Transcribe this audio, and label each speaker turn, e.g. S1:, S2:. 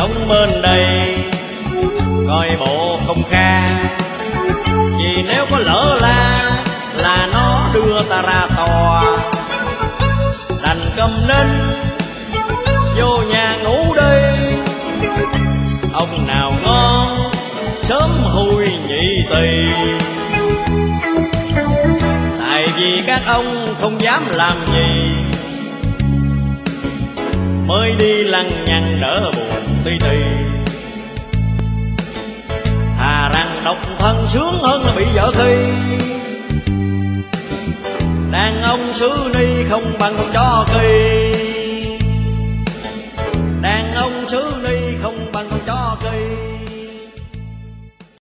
S1: không bên đây coi bộ không kha. Vì nếu có lỡ là nó đưa ta ra tòa, đành câm nín vô nhà ngủ đi. Ông nào ngon sớm hôi nhị tỳ, tại vì các ông không dám làm gì, mới đi lăng nhăng đỡ buồn tí tì. Thà rằng độc thân sướng hơn là bị vợ khi, đàn ông xứ ni không bằng